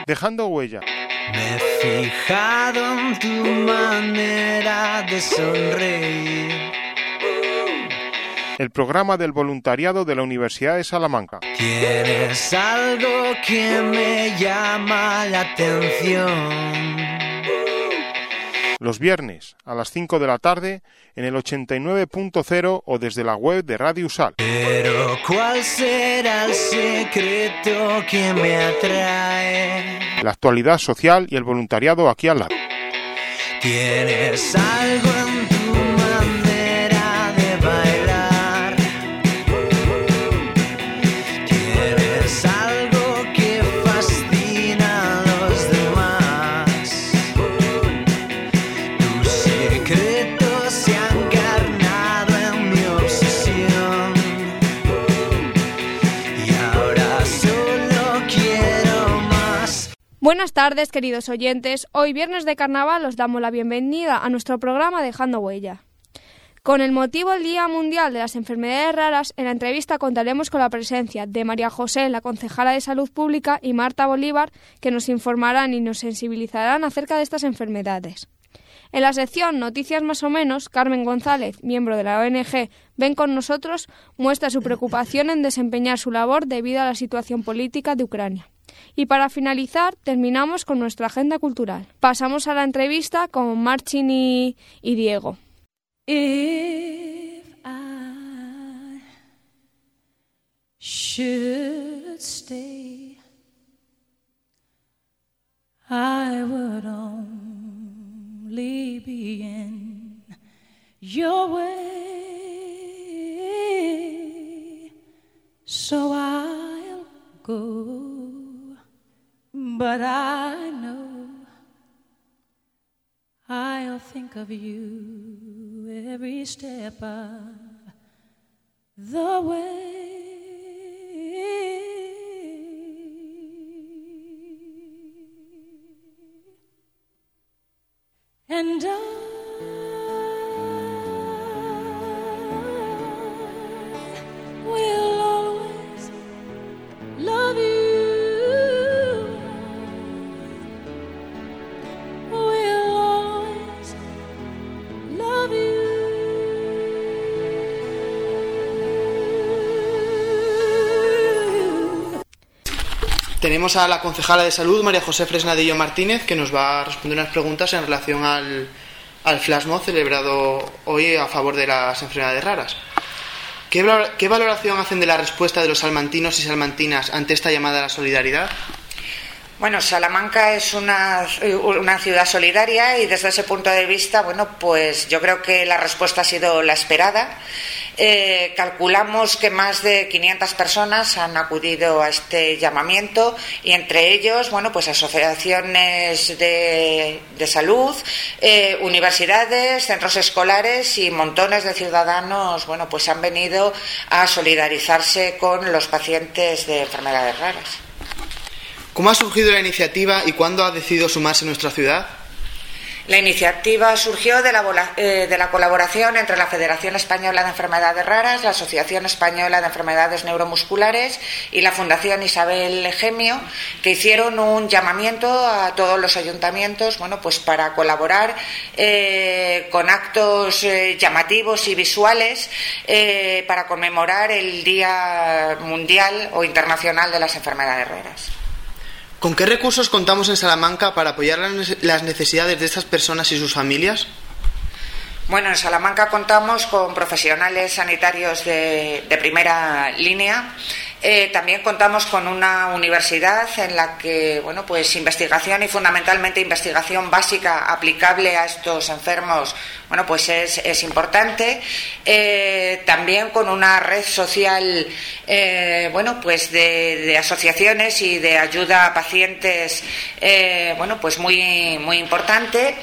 Dejando huella. Me he fijado en tu manera de sonreír. El programa del voluntariado de la Universidad de Salamanca. Tienes algo que me llama la atención. Los viernes a las 5 de la tarde en el 89.0 o desde la web de Radio Usal. Pero ¿cuál será el secreto que me atrae? La actualidad social y el voluntariado aquí al lado. Tienes algo en tu manera de bailar. Tienes algo que fascina a los demás. Tus secretos se han encarnado en mi obsesión. Y ahora solo quiero más. Buenas tardes, queridos oyentes. Hoy, viernes de carnaval, os damos la bienvenida a nuestro programa Dejando Huella. Con el motivo del Día Mundial de las Enfermedades Raras, en la entrevista contaremos con la presencia de María José, la concejala de Salud Pública, y Marta Bolívar, que nos informarán y nos sensibilizarán acerca de estas enfermedades. En la sección Noticias Más o Menos, Carmen González, miembro de la ONG Ven con Nosotros, muestra su preocupación en desempeñar su labor debido a la situación política de Ucrania. Y para finalizar, terminamos con nuestra agenda cultural. Pasamos a la entrevista con Marcin y Diego. If I should stay, I would only be in your way, so I'll go, but I know I'll think of you every step of the way. And I will always love you. Will always love you. Tenemos a la concejala de Salud, María José Fresnadillo Martínez, que nos va a responder unas preguntas en relación al Flash Mob celebrado hoy a favor de las enfermedades raras. ¿Qué valoración hacen de la respuesta de los salmantinos y salmantinas ante esta llamada a la solidaridad? Bueno, Salamanca es una ciudad solidaria y desde ese punto de vista, bueno, pues yo creo que la respuesta ha sido la esperada. Calculamos que más de 500 personas han acudido a este llamamiento y entre ellos, bueno, pues asociaciones de salud, universidades, centros escolares y montones de ciudadanos, bueno, pues han venido a solidarizarse con los pacientes de enfermedades raras. ¿Cómo ha surgido la iniciativa y cuándo ha decidido sumarse a nuestra ciudad? La iniciativa surgió de la colaboración entre la Federación Española de Enfermedades Raras, la Asociación Española de Enfermedades Neuromusculares y la Fundación Isabel Gemio, que hicieron un llamamiento a todos los ayuntamientos, bueno, pues para colaborar con actos llamativos y visuales para conmemorar el Día Mundial o Internacional de las Enfermedades Raras. ¿Con qué recursos contamos en Salamanca para apoyar las necesidades de estas personas y sus familias? Bueno, en Salamanca contamos con profesionales sanitarios de primera línea. También contamos con una universidad en la que, bueno, pues investigación y fundamentalmente investigación básica aplicable a estos enfermos, bueno, pues es importante. También con una red social, bueno, pues de asociaciones y de ayuda a pacientes, bueno, pues muy importante,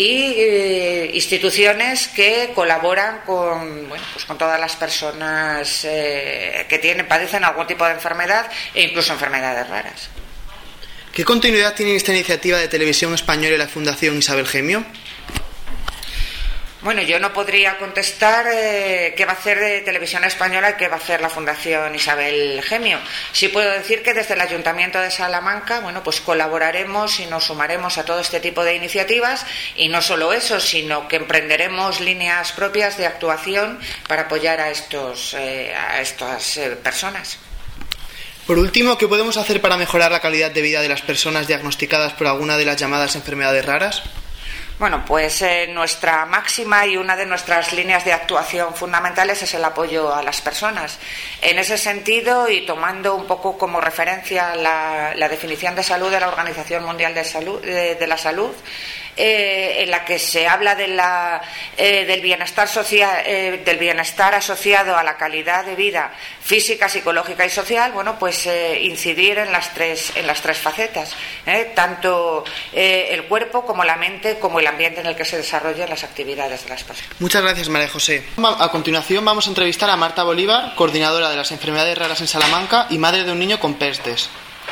y instituciones que colaboran con, bueno, pues con todas las personas que padecen algún tipo de enfermedad e incluso enfermedades raras. ¿Qué continuidad tiene esta iniciativa de Televisión Española y la Fundación Isabel Gemio? Bueno, yo no podría contestar qué va a hacer Televisión Española y qué va a hacer la Fundación Isabel Gemio. Sí puedo decir que desde el Ayuntamiento de Salamanca, bueno, pues colaboraremos y nos sumaremos a todo este tipo de iniciativas, y no solo eso, sino que emprenderemos líneas propias de actuación para apoyar a estas personas. Por último, ¿qué podemos hacer para mejorar la calidad de vida de las personas diagnosticadas por alguna de las llamadas enfermedades raras? Bueno, pues nuestra máxima y una de nuestras líneas de actuación fundamentales es el apoyo a las personas. En ese sentido, y tomando un poco como referencia la definición de salud de la Organización Mundial de la Salud, en la que se habla del bienestar social, del bienestar asociado a la calidad de vida física, psicológica y social, bueno, pues incidir en las tres facetas, tanto el cuerpo como la mente, como el ambiente en el que se desarrollan las actividades de las personas. Muchas gracias, María José. A continuación vamos a entrevistar a Marta Bolívar, coordinadora de las enfermedades raras en Salamanca y madre de un niño con PERSTES.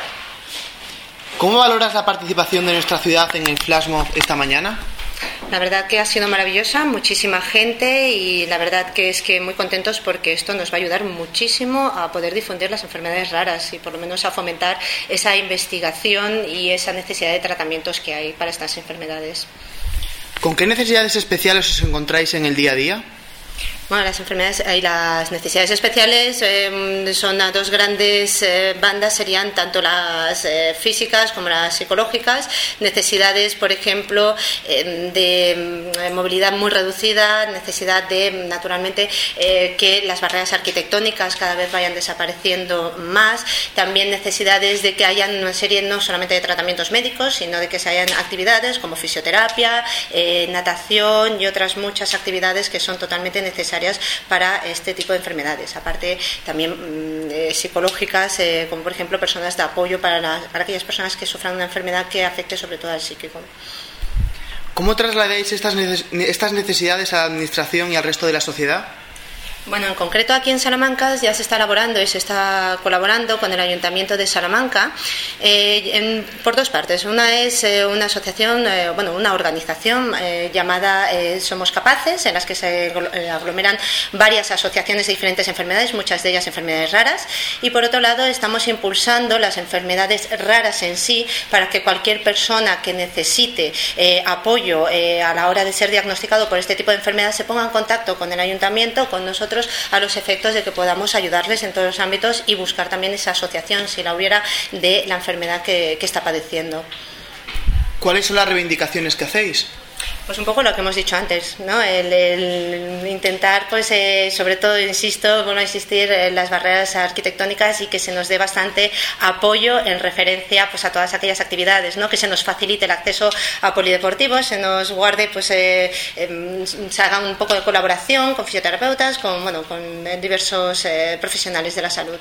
¿Cómo valoras la participación de nuestra ciudad en el Flashmob esta mañana? La verdad que ha sido maravillosa, muchísima gente, y la verdad que es que muy contentos porque esto nos va a ayudar muchísimo a poder difundir las enfermedades raras y por lo menos a fomentar esa investigación y esa necesidad de tratamientos que hay para estas enfermedades. ¿Con qué necesidades especiales os encontráis en el día a día? Bueno, las enfermedades y las necesidades especiales son a dos grandes bandas, serían tanto las físicas como las psicológicas. Necesidades, por ejemplo, de movilidad muy reducida, necesidad de, naturalmente, que las barreras arquitectónicas cada vez vayan desapareciendo más. También necesidades de que hayan una serie no solamente de tratamientos médicos, sino de que se hayan actividades como fisioterapia, natación y otras muchas actividades que son totalmente necesarias para este tipo de enfermedades. Aparte, también psicológicas, como por ejemplo personas de apoyo para aquellas personas que sufran una enfermedad que afecte sobre todo al psíquico. ¿Cómo trasladáis estas necesidades a la Administración y al resto de la sociedad? Bueno, en concreto aquí en Salamanca ya se está elaborando y se está colaborando con el Ayuntamiento de Salamanca por dos partes. Una es una asociación, una organización llamada Somos Capaces, en las que se aglomeran varias asociaciones de diferentes enfermedades, muchas de ellas enfermedades raras, y por otro lado estamos impulsando las enfermedades raras en sí para que cualquier persona que necesite apoyo a la hora de ser diagnosticado por este tipo de enfermedad se ponga en contacto con el Ayuntamiento, con nosotros, a los efectos de que podamos ayudarles en todos los ámbitos y buscar también esa asociación, si la hubiera, de la enfermedad que está padeciendo. ¿Cuáles son las reivindicaciones que hacéis? Pues un poco lo que hemos dicho antes, ¿no? El intentar, pues sobre todo, insisto, vuelvo a insistir, las barreras arquitectónicas y que se nos dé bastante apoyo en referencia, pues, a todas aquellas actividades, ¿no? Que se nos facilite el acceso a polideportivos, se nos guarde, pues se haga un poco de colaboración con fisioterapeutas, con diversos profesionales de la salud.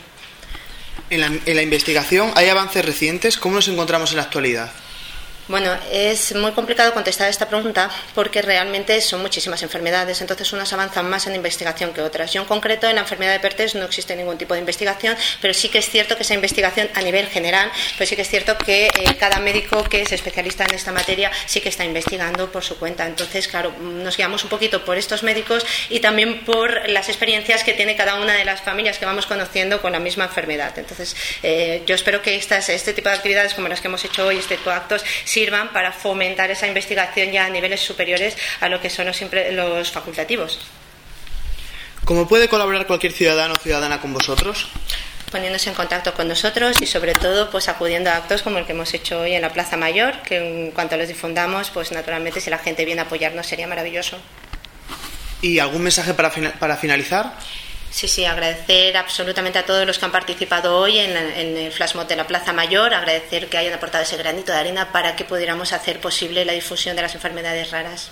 En la investigación, ¿hay avances recientes? ¿Cómo nos encontramos en la actualidad? Bueno, es muy complicado contestar esta pregunta porque realmente son muchísimas enfermedades, entonces unas avanzan más en investigación que otras. Yo en concreto en la enfermedad de PERTES no existe ningún tipo de investigación, pero sí que es cierto que esa investigación a nivel general, pues sí que es cierto que cada médico que es especialista en esta materia sí que está investigando por su cuenta. Entonces, claro, nos guiamos un poquito por estos médicos y también por las experiencias que tiene cada una de las familias que vamos conociendo con la misma enfermedad. Entonces, yo espero que este tipo de actividades como las que hemos hecho hoy, este tipo de actos, sirvan para fomentar esa investigación ya a niveles superiores a lo que son los facultativos. ¿Cómo puede colaborar cualquier ciudadano o ciudadana con vosotros? Poniéndose en contacto con nosotros y sobre todo pues acudiendo a actos como el que hemos hecho hoy en la Plaza Mayor, que en cuanto los difundamos, pues naturalmente si la gente viene a apoyarnos sería maravilloso. ¿Y algún mensaje para finalizar? Sí, agradecer absolutamente a todos los que han participado hoy en el Flashmob de la Plaza Mayor, agradecer que hayan aportado ese granito de arena para que pudiéramos hacer posible la difusión de las enfermedades raras.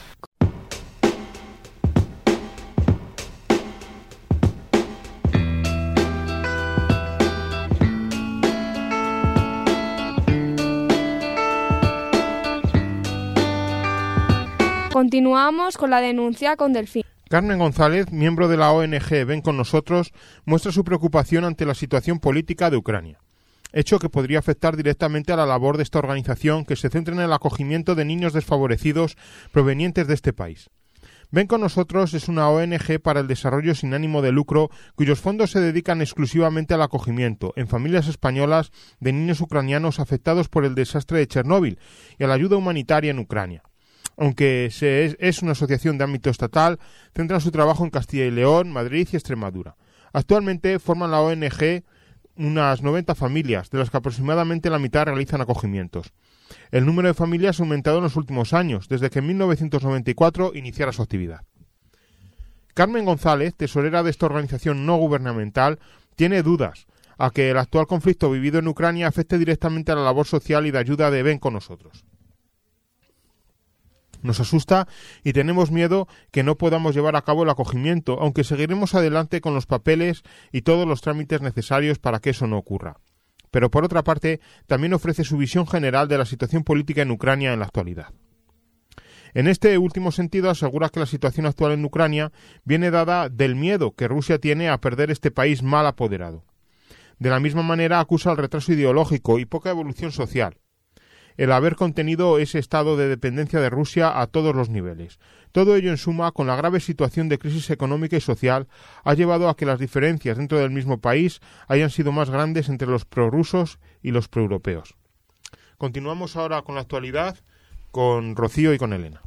Continuamos con la denuncia con Delfín. Carmen González, miembro de la ONG Ven con Nosotros, muestra su preocupación ante la situación política de Ucrania, hecho que podría afectar directamente a la labor de esta organización que se centra en el acogimiento de niños desfavorecidos provenientes de este país. Ven con nosotros es una ONG para el desarrollo sin ánimo de lucro cuyos fondos se dedican exclusivamente al acogimiento en familias españolas de niños ucranianos afectados por el desastre de Chernóbil y a la ayuda humanitaria en Ucrania. Aunque es una asociación de ámbito estatal, centra su trabajo en Castilla y León, Madrid y Extremadura. Actualmente forman la ONG unas 90 familias, de las que aproximadamente la mitad realizan acogimientos. El número de familias ha aumentado en los últimos años, desde que en 1994 iniciara su actividad. Carmen González, tesorera de esta organización no gubernamental, tiene dudas a que el actual conflicto vivido en Ucrania afecte directamente a la labor social y de ayuda de Ven con nosotros. Nos asusta y tenemos miedo que no podamos llevar a cabo el acogimiento, aunque seguiremos adelante con los papeles y todos los trámites necesarios para que eso no ocurra. Pero por otra parte, también ofrece su visión general de la situación política en Ucrania en la actualidad. En este último sentido, asegura que la situación actual en Ucrania viene dada del miedo que Rusia tiene a perder este país mal apoderado. De la misma manera, acusa el retraso ideológico y poca evolución social, el haber contenido ese estado de dependencia de Rusia a todos los niveles. Todo ello, en suma, con la grave situación de crisis económica y social, ha llevado a que las diferencias dentro del mismo país hayan sido más grandes entre los prorrusos y los proeuropeos. Continuamos ahora con la actualidad, con Rocío y con Elena.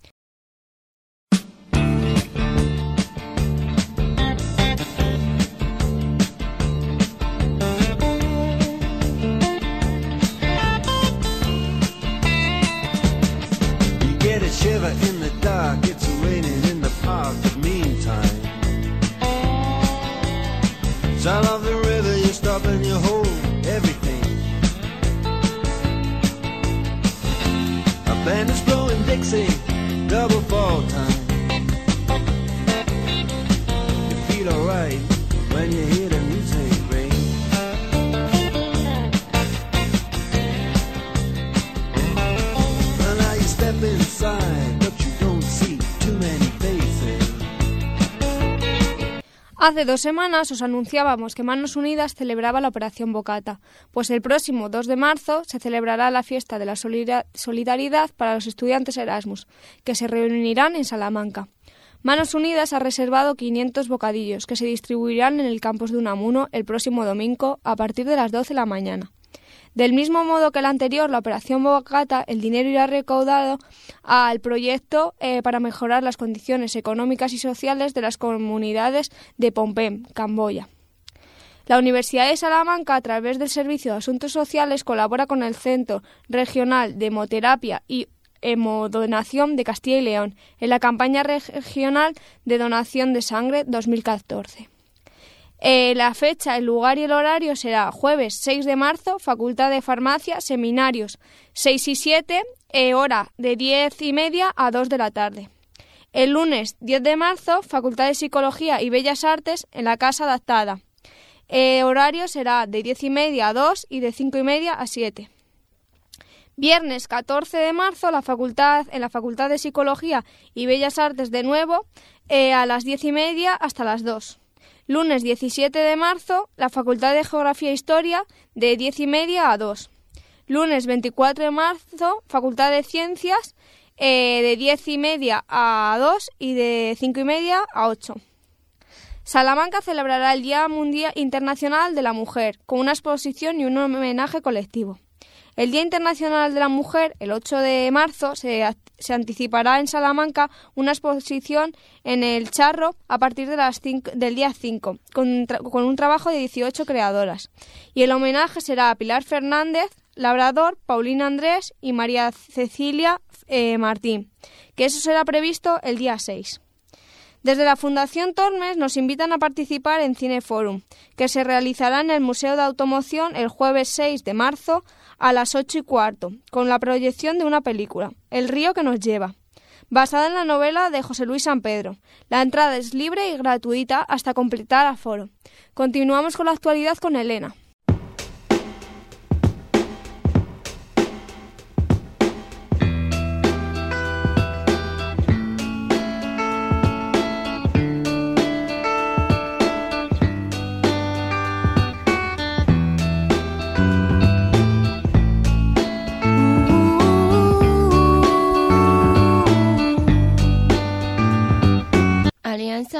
Shiver in the dark, it's raining in the park, but meantime sound of the river, you stop and you hold everything. A band is blowing Dixie, double fall time. You feel alright when you hear the music ring. Well, now you step inside, but you don't see too many faces. Hace 2 semanas os anunciábamos que Manos Unidas celebraba la Operación Bocata, pues el próximo 2 de marzo se celebrará la fiesta de la solidaridad para los estudiantes Erasmus, que se reunirán en Salamanca. Manos Unidas ha reservado 500 bocadillos que se distribuirán en el campus de Unamuno el próximo domingo a partir de las 12 de la mañana. Del mismo modo que el anterior, la Operación Bocata, el dinero irá recaudado al proyecto para mejorar las condiciones económicas y sociales de las comunidades de Phnom Penh, Camboya. La Universidad de Salamanca, a través del Servicio de Asuntos Sociales, colabora con el Centro Regional de Hemoterapia y Hemodonación de Castilla y León en la campaña regional de donación de sangre 2014. La fecha, el lugar y el horario será jueves 6 de marzo, Facultad de Farmacia, seminarios 6 y 7, hora de 10:30 a 2 de la tarde. El lunes 10 de marzo, Facultad de Psicología y Bellas Artes en la Casa Adaptada. Horario será de 10:30 a 2 y de 5:30 a 7. Viernes 14 de marzo, en la Facultad de Psicología y Bellas Artes de nuevo, a las 10:30 hasta las 2. Lunes 17 de marzo, la Facultad de Geografía e Historia, de 10:30 a 2. Lunes 24 de marzo, Facultad de Ciencias, de 10:30 a 2 y de 5:30 a 8. Salamanca celebrará el Día Mundial Internacional de la Mujer, con una exposición y un homenaje colectivo. El Día Internacional de la Mujer, el 8 de marzo, se anticipará en Salamanca una exposición en el Charro a partir de del día 5, con un trabajo de 18 creadoras. Y el homenaje será a Pilar Fernández, Labrador, Paulina Andrés y María Cecilia Martín, que eso será previsto el día 6. Desde la Fundación Tormes nos invitan a participar en Cineforum, que se realizará en el Museo de Automoción el jueves 6 de marzo a las 8:15, con la proyección de una película, El río que nos lleva, basada en la novela de José Luis San Pedro. La entrada es libre y gratuita hasta completar aforo. Continuamos con la actualidad con Elena.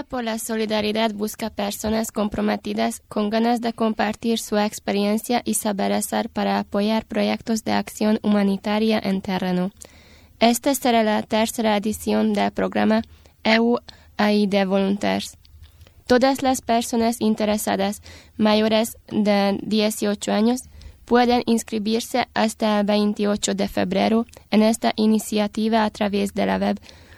Alianza por la Solidaridad busca personas comprometidas con ganas de compartir su experiencia y saber hacer para apoyar proyectos de acción humanitaria en terreno. Esta será la tercera edición del programa EU-AID Volunteers. Todas las personas interesadas mayores de 18 años pueden inscribirse hasta el 28 de febrero en esta iniciativa a través de la web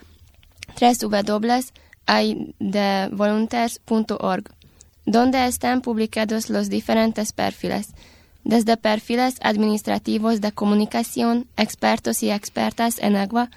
www.aidvolunteers.org, donde están publicados los diferentes perfiles, desde perfiles administrativos de comunicación, expertos y expertas en agua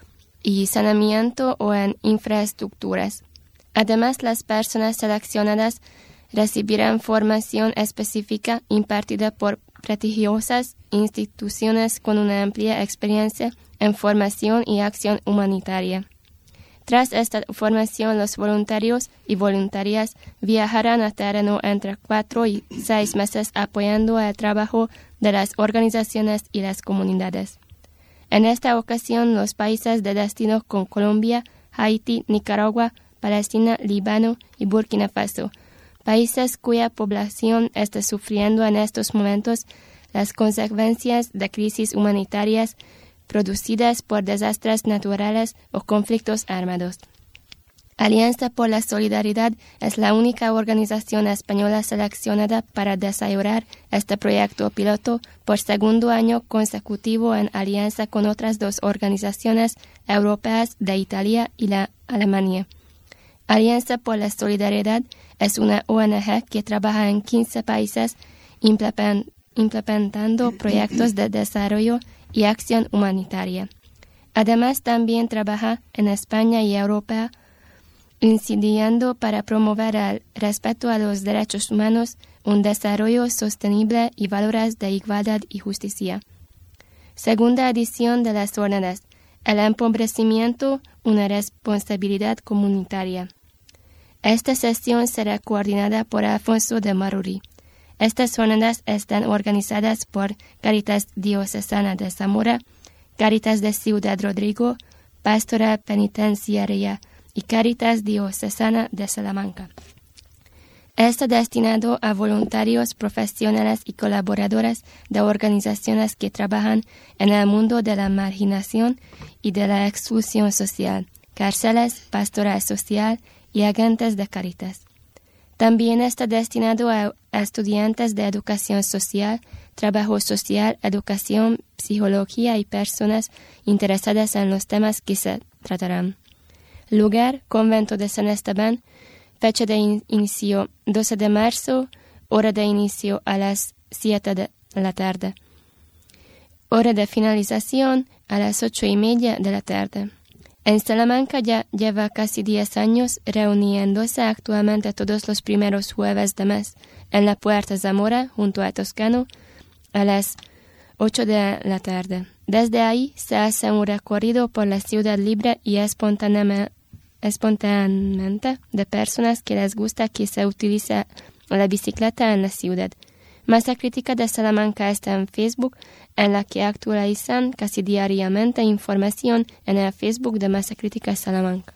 y saneamiento o en infraestructuras. Además, las personas seleccionadas recibirán formación específica impartida por prestigiosas instituciones con una amplia experiencia en formación y acción humanitaria. Tras esta formación, los voluntarios y voluntarias viajarán a terreno entre 4 y 6 meses apoyando el trabajo de las organizaciones y las comunidades. En esta ocasión, los países de destino con Colombia, Haití, Nicaragua, Palestina, Líbano y Burkina Faso, países cuya población está sufriendo en estos momentos las consecuencias de crisis humanitarias producidas por desastres naturales o conflictos armados. Alianza por la Solidaridad es la única organización española seleccionada para desarrollar este proyecto piloto por segundo año consecutivo en alianza con otras 2 organizaciones europeas de Italia y la Alemania. Alianza por la Solidaridad es una ONG que trabaja en 15 países implementando proyectos de desarrollo y acción humanitaria. Además, también trabaja en España y Europa, incidiendo para promover el respeto a los derechos humanos, un desarrollo sostenible y valores de igualdad y justicia. Segunda edición de las jornadas. El empobrecimiento, una responsabilidad comunitaria. Esta sesión será coordinada por Alfonso de Maruri. Estas jornadas están organizadas por Cáritas Diocesana de Zamora, Cáritas de Ciudad Rodrigo, Pastoral Penitenciaria y Cáritas Diocesana de Salamanca. Está destinado a voluntarios, profesionales y colaboradores de organizaciones que trabajan en el mundo de la marginación y de la exclusión social, cárceles, pastoral social y agentes de Cáritas. También está destinado a estudiantes de educación social, trabajo social, educación, psicología y personas interesadas en los temas que se tratarán. Lugar, Convento de San Esteban. Fecha de inicio 12 de marzo, hora de inicio a las 7 de la tarde. Hora de finalización a las 8:30 de la tarde. En Salamanca ya lleva casi 10 años reuniéndose actualmente todos los primeros jueves de mes en la Puerta Zamora, junto a Toscano, a las 8 de la tarde. Desde ahí se hace un recorrido por la ciudad libre y espontáneamente de personas que les gusta que se utilice la bicicleta en la ciudad. Masa Crítica de Salamanca está en Facebook, en la que actualizan casi diariamente información en el Facebook de Masa Crítica Salamanca.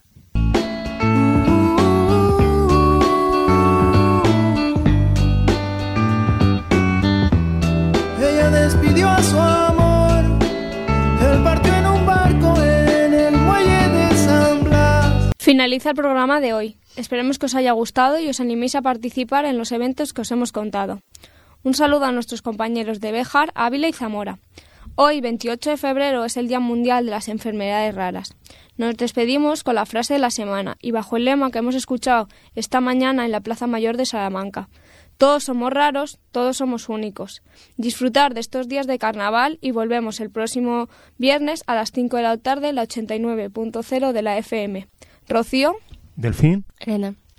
Ella despidió a su amor, él partió en un barco en el muelle de San Blas. Finaliza el programa de hoy. Esperemos que os haya gustado y os animéis a participar en los eventos que os hemos contado. Un saludo a nuestros compañeros de Béjar, Ávila y Zamora. Hoy, 28 de febrero, es el Día Mundial de las Enfermedades Raras. Nos despedimos con la frase de la semana y bajo el lema que hemos escuchado esta mañana en la Plaza Mayor de Salamanca. Todos somos raros, todos somos únicos. Disfrutar de estos días de carnaval y volvemos el próximo viernes a las 5 de la tarde en la 89.0 de la FM. Rocío. Delfín. Elena.